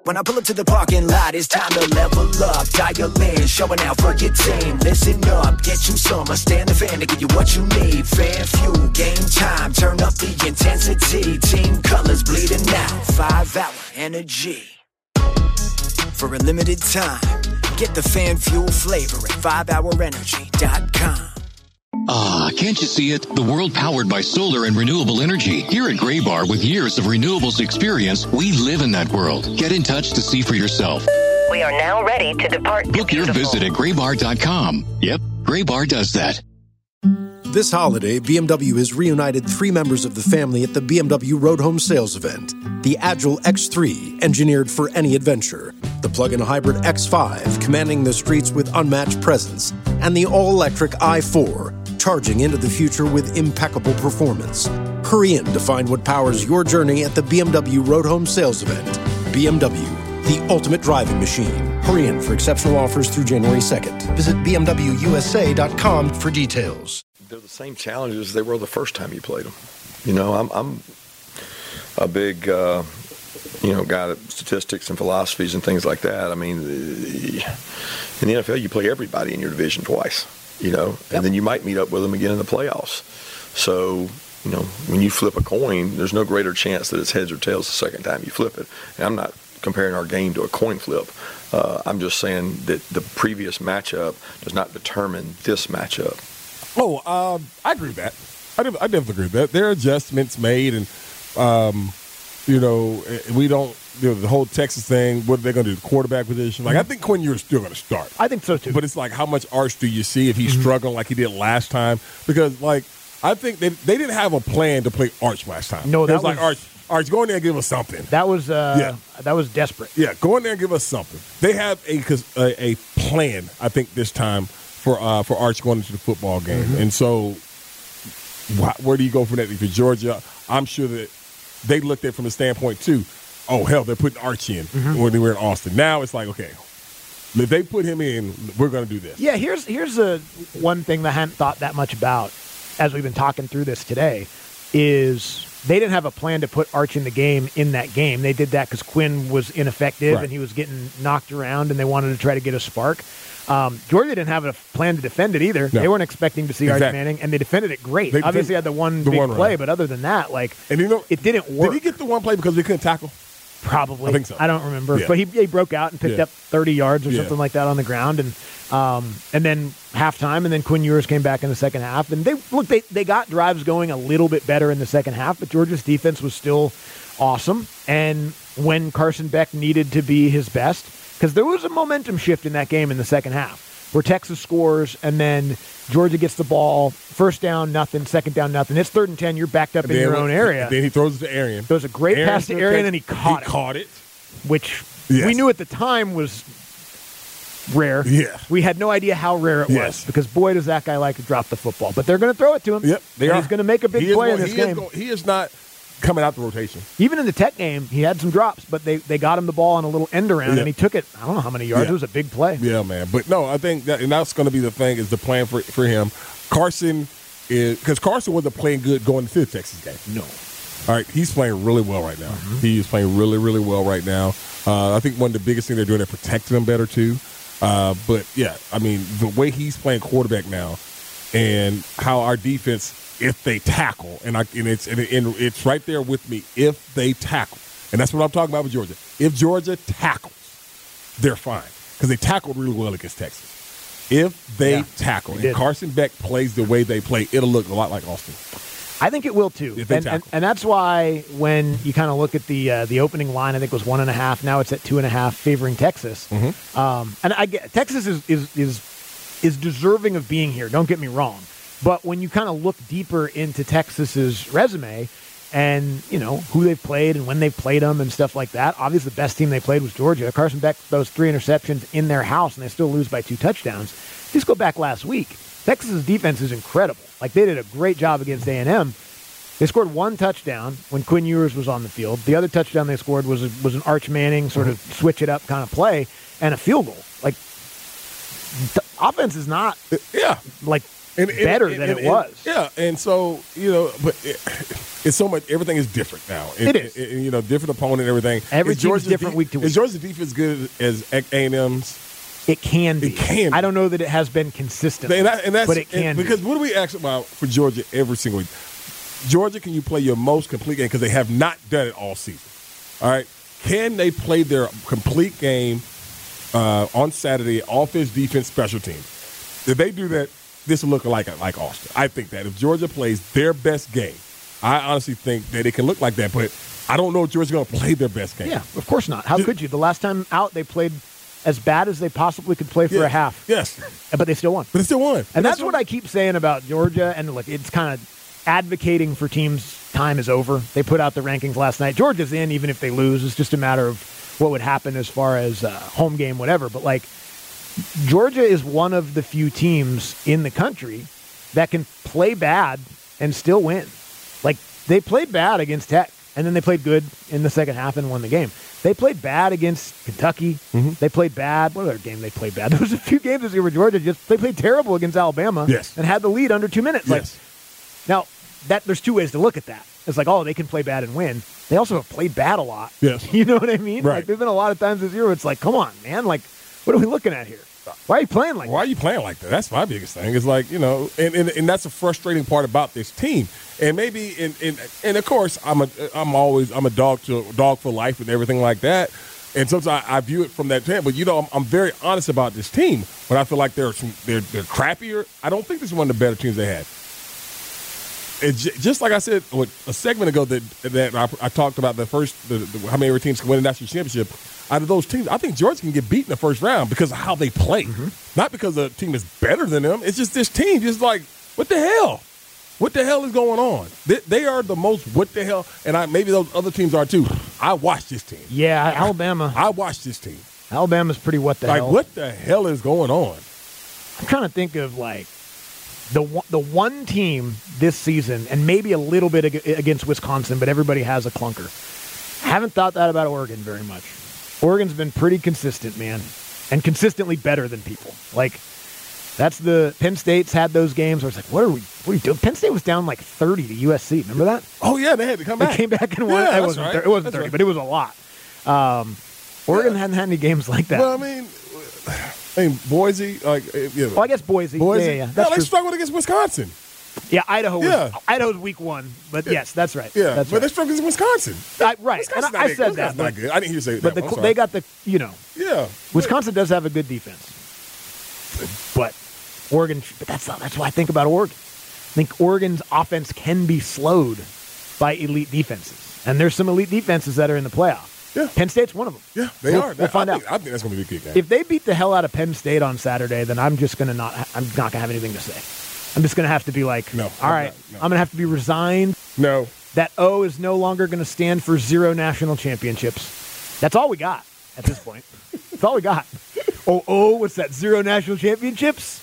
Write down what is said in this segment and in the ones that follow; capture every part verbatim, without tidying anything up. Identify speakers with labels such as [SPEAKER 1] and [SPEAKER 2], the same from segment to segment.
[SPEAKER 1] When I pull up to the parking lot, it's time to level up. Dial in, showing out for your team. Listen up, get you some. I stand the fan to give you what you need. Fan fuel, game time, turn up the intensity. Team colors bleeding out, five hour energy. For a limited time, get the fan fuel flavor at five hour energy dot com.
[SPEAKER 2] Ah, can't you see it? The world powered by solar and renewable energy. Here at Graybar, with years of renewables experience, we live in that world. Get in touch to see for yourself.
[SPEAKER 3] We are now ready to depart.
[SPEAKER 2] Book your visit at graybar dot com. Yep, Graybar does that.
[SPEAKER 4] This holiday, B M W has reunited three members of the family at the B M W Road Home Sales Event. The Agile X three, engineered for any adventure. The plug-in hybrid X five, commanding the streets with unmatched presence. And the all-electric i four, charging into the future with impeccable performance. Hurry in to find what powers your journey at the B M W Road Home Sales Event. B M W, the ultimate driving machine. Hurry in for exceptional offers through January second. Visit b m w u s a dot com for details.
[SPEAKER 5] They're the same challenges they were the first time you played them. You know, I'm, I'm a big, uh, you know, guy at statistics and philosophies and things like that. I mean, the, in the N F L, you play everybody in your division twice, you know, and yep. then you might meet up with them again in the playoffs. So, you know, when you flip a coin, there's no greater chance that it's heads or tails the second time you flip it. And I'm not comparing our game to a coin flip. Uh, I'm just saying that the previous matchup does not determine this matchup.
[SPEAKER 6] Oh, um, I agree with that. I, I definitely agree with that. There are adjustments made, and, um, you know, we don't, you know, the whole Texas thing, what are they going to do, the quarterback position? Like, I think Quinn Ewers is still going to start.
[SPEAKER 7] I think so, too.
[SPEAKER 6] But it's like, how much arch do you see if he's mm-hmm. struggling like he did last time? Because, like, I think they they didn't have a plan to play Arch last time.
[SPEAKER 7] No, that
[SPEAKER 6] was, was like, Arch, Arch, go in there and give us something.
[SPEAKER 7] That was uh, yeah. that was desperate.
[SPEAKER 6] Yeah, go in there and give us something. They have a a, a plan, I think, this time for uh, for Arch going into the football game. Mm-hmm. And so wh- where do you go from that? For Georgia, I'm sure that they looked at it from the standpoint, too, oh, hell, they're putting Arch in mm-hmm. when they were in Austin. Now it's like, okay, if they put him in, we're going to do this.
[SPEAKER 7] Yeah, here's here's a, one thing that I hadn't thought that much about as we've been talking through this today is they didn't have a plan to put Arch in the game in that game. They did that because Quinn was ineffective right. and he was getting knocked around and they wanted to try to get a spark. Um, Georgia didn't have a plan to defend it either. No. They weren't expecting to see exactly. Arch Manning, and they defended it great. They Obviously had the one the big one play, right. but other than that, like, and you know, it didn't work.
[SPEAKER 6] Did he get the one play because they couldn't tackle?
[SPEAKER 7] Probably.
[SPEAKER 6] I think so.
[SPEAKER 7] I don't remember.
[SPEAKER 6] Yeah.
[SPEAKER 7] But he, he broke out and picked
[SPEAKER 6] yeah.
[SPEAKER 7] up thirty yards or
[SPEAKER 6] yeah.
[SPEAKER 7] something like that on the ground. And um, and then halftime, and then Quinn Ewers came back in the second half. And they look, they, they got drives going a little bit better in the second half, but Georgia's defense was still awesome. And when Carson Beck needed to be his best, because there was a momentum shift in that game in the second half, where Texas scores, and then Georgia gets the ball, first down, nothing, second down, nothing. It's third and ten. You're backed up and in your own area.
[SPEAKER 6] Then he throws it to Arian.
[SPEAKER 7] Throws a great
[SPEAKER 6] Arian
[SPEAKER 7] pass to Arian, and he caught
[SPEAKER 6] he
[SPEAKER 7] it.
[SPEAKER 6] caught it.
[SPEAKER 7] Which
[SPEAKER 6] yes.
[SPEAKER 7] we knew at the time was rare.
[SPEAKER 6] Yeah.
[SPEAKER 7] We had no idea how rare it
[SPEAKER 6] yes.
[SPEAKER 7] was, because boy, does that guy like to drop the football. But they're going to throw it to him.
[SPEAKER 6] Yep, they are.
[SPEAKER 7] He's going to make a big
[SPEAKER 6] he
[SPEAKER 7] play
[SPEAKER 6] going,
[SPEAKER 7] in this
[SPEAKER 6] he
[SPEAKER 7] game.
[SPEAKER 6] Is going, he is not coming out the rotation.
[SPEAKER 7] Even in the Tech game, he had some drops, but they, they got him the ball on a little end around,
[SPEAKER 6] yeah.
[SPEAKER 7] and he took it, I don't know how many yards.
[SPEAKER 6] Yeah.
[SPEAKER 7] It was a big play.
[SPEAKER 6] Yeah, man. But, no, I think that, and that's going to be the thing, is the plan for, for him. Carson is – because Carson wasn't playing good going into the Texas game.
[SPEAKER 7] No.
[SPEAKER 6] All right, he's playing really well right now. Mm-hmm. He is playing really, really well right now. Uh, I think one of the biggest things they're doing, they're protecting him better, too. Uh, but, yeah, I mean, the way he's playing quarterback now and how our defense – if they tackle, and, I, and, it's, and, and it's right there with me, if they tackle. And that's what I'm talking about with Georgia. If Georgia tackles, they're fine, because they tackled really well against Texas. If they yeah, tackle, they and Carson Beck plays the way they play, it'll look a lot like Austin.
[SPEAKER 7] I think it will, too.
[SPEAKER 6] If they
[SPEAKER 7] and,
[SPEAKER 6] tackle.
[SPEAKER 7] and, and that's why when you kind of look at the uh, the opening line, I think it was one and a half. Now it's at two and a half, favoring Texas.
[SPEAKER 6] Mm-hmm.
[SPEAKER 7] Um, and I get Texas is, is is is deserving of being here. Don't get me wrong. But when you kind of look deeper into Texas's resume and, you know, who they've played and when they've played them and stuff like that, obviously the best team they played was Georgia. Carson Beck throws three interceptions in their house, and they still lose by two touchdowns. Just go back last week. Texas's defense is incredible. Like, they did a great job against A and M. They scored one touchdown when Quinn Ewers was on the field. The other touchdown they scored was a, was an Arch Manning sort of switch-it-up kind of play and a field goal. Like, the offense is not,
[SPEAKER 6] yeah,
[SPEAKER 7] like,
[SPEAKER 6] and, and,
[SPEAKER 7] better
[SPEAKER 6] and,
[SPEAKER 7] than
[SPEAKER 6] and,
[SPEAKER 7] it was.
[SPEAKER 6] And, yeah, and so you know, but it, it's so much. Everything is different now.
[SPEAKER 7] It, it is.
[SPEAKER 6] It, you know, different opponent and everything.
[SPEAKER 7] Every
[SPEAKER 6] is
[SPEAKER 7] team is
[SPEAKER 6] Georgia's
[SPEAKER 7] different
[SPEAKER 6] de-
[SPEAKER 7] week to week.
[SPEAKER 6] Is Georgia's defense good as A and M's?
[SPEAKER 7] It can be.
[SPEAKER 6] It can be.
[SPEAKER 7] I don't know that it has been consistent,
[SPEAKER 6] and, that, and that's,
[SPEAKER 7] but it can
[SPEAKER 6] and
[SPEAKER 7] be.
[SPEAKER 6] because what do we ask about for Georgia every single week? Georgia, can you play your most complete game? Because they have not done it all season. All right, can they play their complete game uh, on Saturday? Offense, defense, special teams. If they do that, this will look like like Austin. I think that if Georgia plays their best game, I honestly think that it can look like that. But I don't know if Georgia's going to play their best game.
[SPEAKER 7] Yeah, of course not. How could you? The last time out, they played as bad as they possibly could play for
[SPEAKER 6] yeah.
[SPEAKER 7] a half.
[SPEAKER 6] Yes.
[SPEAKER 7] But they still won.
[SPEAKER 6] But they still won.
[SPEAKER 7] And,
[SPEAKER 6] and
[SPEAKER 7] that's,
[SPEAKER 6] that's
[SPEAKER 7] what
[SPEAKER 6] what
[SPEAKER 7] I keep saying about Georgia. And look, it's kind of advocating for teams' time is over. They put out the rankings last night. Georgia's in even if they lose. It's just a matter of what would happen as far as uh, home game, whatever. But, like, Georgia is one of the few teams in the country that can play bad and still win. Like, they played bad against Tech, and then they played good in the second half and won the game. They played bad against Kentucky. Mm-hmm. They played bad. What other game they played bad? There was a few games this year where Georgia just they played terrible against Alabama
[SPEAKER 6] yes.
[SPEAKER 7] and had the lead under two minutes. Like,
[SPEAKER 6] yes.
[SPEAKER 7] Now, that there's two ways to look at that. It's like, oh, they can play bad and win. They also have played bad a lot.
[SPEAKER 6] Yes.
[SPEAKER 7] You know what I mean?
[SPEAKER 6] Right.
[SPEAKER 7] Like, there's been a lot of times this year where it's like, come on, man. Like, what are we looking at here? Why are you playing like
[SPEAKER 6] Why
[SPEAKER 7] that?
[SPEAKER 6] are you playing like that? That's my biggest thing. It's like, you know, and, and, and that's a frustrating part about this team. And maybe, and, and, and of course, I'm a, I'm always, I'm a dog to dog for life and everything like that. And sometimes I, I view it from that standpoint. But, you know, I'm, I'm very honest about this team. When I feel like they're, some, they're, they're crappier, I don't think this is one of the better teams they had. It, just like I said a segment ago that that I, I talked about the first, the, the, how many teams can win a national championship. Out of those teams, I think Georgia can get beat in the first round because of how they play. Mm-hmm. Not because the team is better than them. It's just this team just like, what the hell? What the hell is going on? They, they are the most what the hell, and I, maybe those other teams are too. I watched this team.
[SPEAKER 7] Yeah, Alabama.
[SPEAKER 6] I watched this team.
[SPEAKER 7] Alabama's pretty what the
[SPEAKER 6] like,
[SPEAKER 7] hell.
[SPEAKER 6] Like, what the hell is going on?
[SPEAKER 7] I'm trying to think of, like, the one, the one team this season, and maybe a little bit against Wisconsin, but everybody has a clunker. Haven't thought that about Oregon very much. Oregon's been pretty consistent, man, and consistently better than people. Like, that's the Penn State's had those games where it's like, what are we? What are you doing? Penn State was down like thirty to U S C. Remember that?
[SPEAKER 6] Oh yeah, they had to come back.
[SPEAKER 7] They came back and won.
[SPEAKER 6] Yeah,
[SPEAKER 7] it wasn't.
[SPEAKER 6] right.
[SPEAKER 7] thirty, it wasn't
[SPEAKER 6] that's
[SPEAKER 7] thirty,
[SPEAKER 6] right.
[SPEAKER 7] but it was a lot. Um, Oregon
[SPEAKER 6] yeah.
[SPEAKER 7] hadn't had any games like that.
[SPEAKER 6] Well, I mean, I mean Boise, like, you know,
[SPEAKER 7] well, I guess Boise.
[SPEAKER 6] Boise,
[SPEAKER 7] yeah, yeah, yeah.
[SPEAKER 6] yeah,
[SPEAKER 7] That's
[SPEAKER 6] they
[SPEAKER 7] true.
[SPEAKER 6] struggled against Wisconsin.
[SPEAKER 7] Yeah, Idaho. Was,
[SPEAKER 6] Yeah.
[SPEAKER 7] Idaho's week one, but yes, that's right.
[SPEAKER 6] Yeah,
[SPEAKER 7] that's
[SPEAKER 6] but
[SPEAKER 7] right.
[SPEAKER 6] they struggled against Wisconsin.
[SPEAKER 7] I, right,
[SPEAKER 6] Wisconsin's
[SPEAKER 7] and I,
[SPEAKER 6] not
[SPEAKER 7] I
[SPEAKER 6] good.
[SPEAKER 7] said that.
[SPEAKER 6] Wisconsin's not
[SPEAKER 7] But,
[SPEAKER 6] good. I didn't hear you say that.
[SPEAKER 7] but the,
[SPEAKER 6] I'm
[SPEAKER 7] they
[SPEAKER 6] sorry.
[SPEAKER 7] got the, you know,
[SPEAKER 6] yeah.
[SPEAKER 7] Wisconsin does have a good defense, but Oregon. But that's not, that's why I think about Oregon. I think Oregon's offense can be slowed by elite defenses, and there's some elite defenses that are in the playoff.
[SPEAKER 6] Yeah.
[SPEAKER 7] Penn State's one of them.
[SPEAKER 6] Yeah, they
[SPEAKER 7] we'll,
[SPEAKER 6] are.
[SPEAKER 7] We'll find
[SPEAKER 6] I
[SPEAKER 7] out.
[SPEAKER 6] think, I think that's going to be a good game.
[SPEAKER 7] If they beat the hell out of Penn State on Saturday, then I'm just going to not. I'm not going to have anything to say. I'm just going to have to be like,
[SPEAKER 6] No,
[SPEAKER 7] all
[SPEAKER 6] I'm
[SPEAKER 7] right,
[SPEAKER 6] not, no.
[SPEAKER 7] I'm going to have to be resigned.
[SPEAKER 6] no.
[SPEAKER 7] That O is no longer going to stand for zero national championships. That's all we got at this point. That's all we got. Oh, oh, what's that? Zero national championships?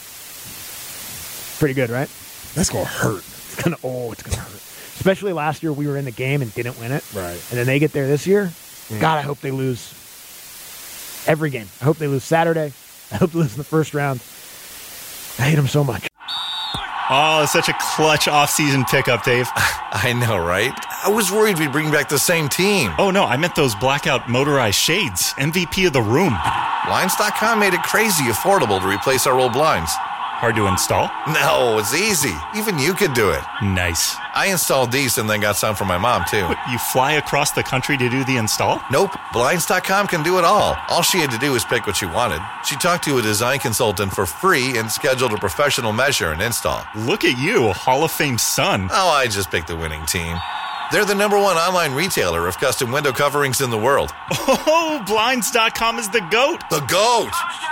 [SPEAKER 7] Pretty good, right?
[SPEAKER 6] That's going to hurt.
[SPEAKER 7] It's going to, oh, it's going to hurt. Especially last year we were in the game and didn't win it.
[SPEAKER 6] Right.
[SPEAKER 7] And then they get there this year.
[SPEAKER 6] Mm.
[SPEAKER 7] God, I hope they lose every game. I hope they lose Saturday. I hope they lose in the first round. I hate them so much.
[SPEAKER 8] Oh, it's such a clutch off-season pickup, Dave.
[SPEAKER 9] I know, right? I was worried we'd bring back the same team.
[SPEAKER 8] Oh, no, I meant those blackout motorized shades. M V P of the room.
[SPEAKER 9] Blinds dot com made it crazy affordable to replace our old blinds.
[SPEAKER 8] Hard to install?
[SPEAKER 9] No, it's easy. Even you could do it.
[SPEAKER 8] Nice.
[SPEAKER 9] I installed these and then got some for my mom, too.
[SPEAKER 8] What, you fly across the country to do the install?
[SPEAKER 9] Nope. Blinds dot com can do it all. All she had to do was pick what she wanted. She talked to a design consultant for free and scheduled a professional measure and install.
[SPEAKER 8] Look at you, Hall of Fame son.
[SPEAKER 9] Oh, I just picked the winning team. They're the number one online retailer of custom window coverings in the world.
[SPEAKER 8] Oh, Blinds dot com is the GOAT.
[SPEAKER 9] The GOAT!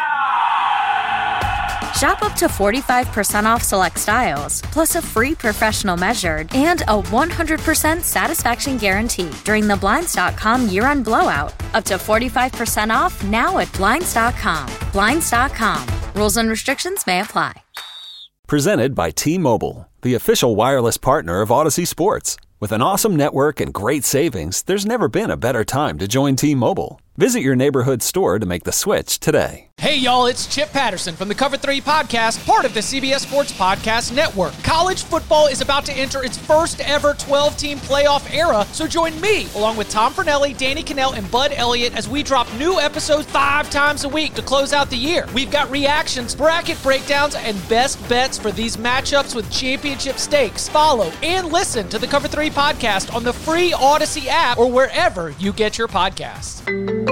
[SPEAKER 10] Shop up to forty-five percent off select styles, plus a free professional measured and a one hundred percent satisfaction guarantee during the Blinds dot com year-end blowout. Up to forty-five percent off now at Blinds dot com. Blinds dot com. Rules and restrictions may apply.
[SPEAKER 11] Presented by T-Mobile, the official wireless partner of Odyssey Sports. With an awesome network and great savings, there's never been a better time to join T-Mobile. Visit your neighborhood store to make the switch today.
[SPEAKER 12] Hey y'all, it's Chip Patterson from the Cover three Podcast, part of the C B S Sports Podcast Network. College football is about to enter its first ever twelve-team playoff era, so join me, along with Tom Fornelli, Danny Cannell, and Bud Elliott as we drop new episodes five times a week to close out the year. We've got reactions, bracket breakdowns, and best bets for these matchups with championship stakes. Follow and listen to the Cover three Podcast on the free Odyssey app or wherever you get your podcasts.